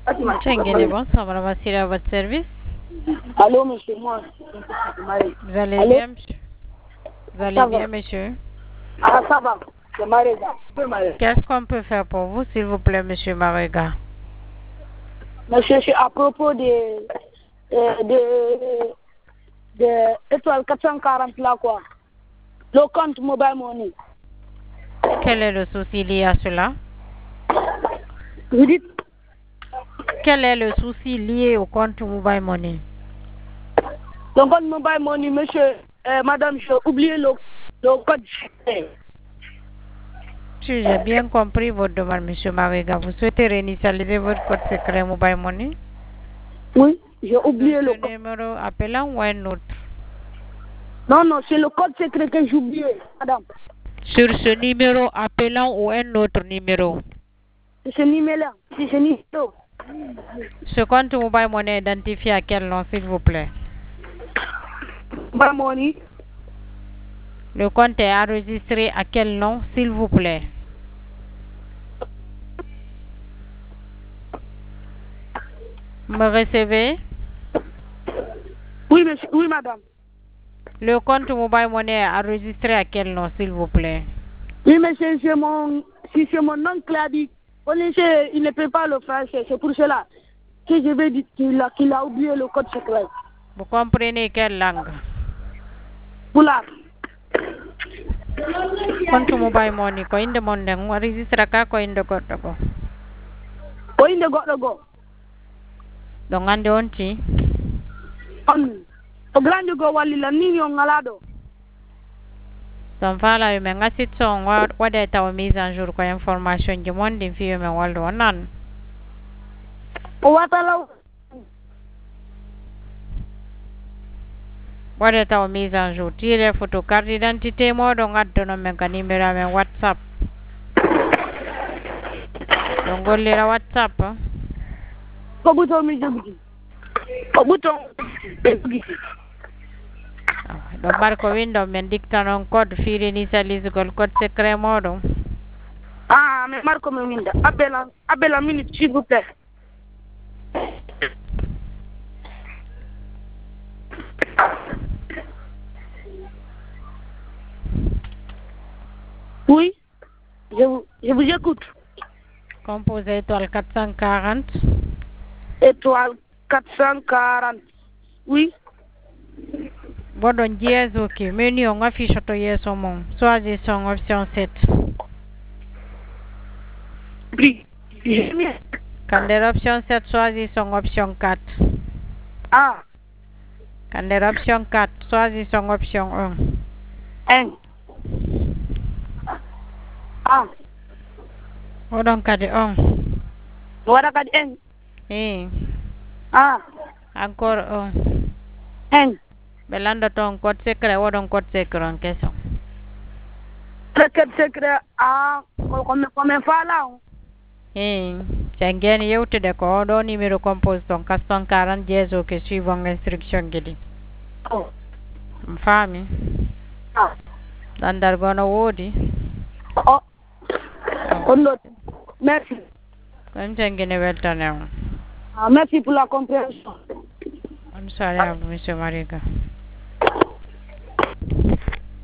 Tchéngéné, bonsoir, madame Assira, à votre service. Allô, monsieur, moi. Vous allez Allô? bien, monsieur? Vous allez Ça bien, va. monsieur? Ah, ça va. C'est Maréga. Qu'est-ce qu'on peut faire pour vous, s'il vous plaît, monsieur Marega? Monsieur, c'est à propos de étoile 440 là, quoi. Le compte mobile money. Quel est le souci lié à cela? Vous dites? Quel est le souci lié au compte mobile money? Le compte mobile money, monsieur, madame, j'ai oublié le code secret. Si j'ai bien compris votre demande, monsieur Marega, vous souhaitez réinitialiser votre code secret mobile money? Oui, j'ai oublié le Ce code. numéro appelant ou un autre? Non, non, c'est le code secret que j'ai oublié, madame. Sur ce numéro appelant ou un autre numéro? C'est ce numéro-là. C'est ce numéro. Ce compte mobile money est identifié à quel nom, s'il vous plaît? Mobile money. Le compte est enregistré à quel nom, s'il vous plaît? Me recevez? Oui, monsieur. Oui, madame. Le compte mobile money est enregistré à quel nom, s'il vous plaît? Oui, monsieur, si c'est mon oncle qui a dit, il ne peut pas le faire, c'est pour cela que je vais dire qu'il a oublié le code secret. Vous comprenez quelle langue? Pulaar. Compte mobile money ko inde mon ndeng enregistré ka ko inde goɗɗo ko. O inde goɗɗo goo. Ɗo ande on ti? On o grande goo wallila ni yo ngala ɗo. Ɗon faala wi men gasit so on waɗe tawa mise en jour ko information ji mon ɗin fiyo men wallu o nan. O watalaw. Waɗe tawa mise en jour tire photo carte d'identité moɗo gaddono men ka numéro amen WhatsApp. Ɗo gollira WhatsApp. Ko bouton mi jogi. Ko bouton jogi. Ɗo mbar ko window men dicta non code fiiri initialisgol code secret moɗon. Ah, mais marco me winda. Appelle minute, s'il vous plaît. Oui, je vous écoute. Composé étoile 440. Étoile 440. Oui. Boɗon jeesoki menu on affiche to yeeso mon choisissons option 7. Oui. Quand option 7 choisissons option 4. Ah. Quand option 4 choisissons option 1. 1. Ah. Oɗon kadi 1. Waɗa kadi 1. Ah. Encore 1. 1. ɓe landata on code secret oɗon code secret on keso. Code secret komin faala on. Sen yewtude ko oɗo numéro compose ton 440 jeeso ke suivant instruction gueɗi. Faami? Landargo no woodi? On note. Merci. Comme Tengene weltane on. Merci pour la compréhension. I'm sorry, Monsieur Marega.